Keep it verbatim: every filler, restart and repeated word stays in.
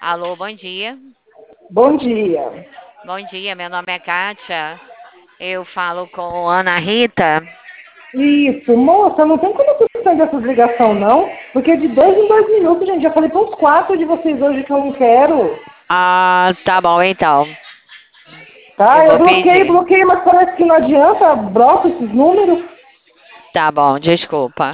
Alô, bom dia. Bom dia. Bom dia, meu nome é Kátia. Eu falo com Ana Rita. Isso, moça, não tem como você sair dessa ligação, não? Porque de dois em dois minutos, gente, já falei para uns quatro de vocês hoje que eu não quero. Ah, tá bom então. Eu Tá? Eu vou bloqueei, pedir. bloqueei, mas parece que não adianta, broca esses números. Tá bom, desculpa.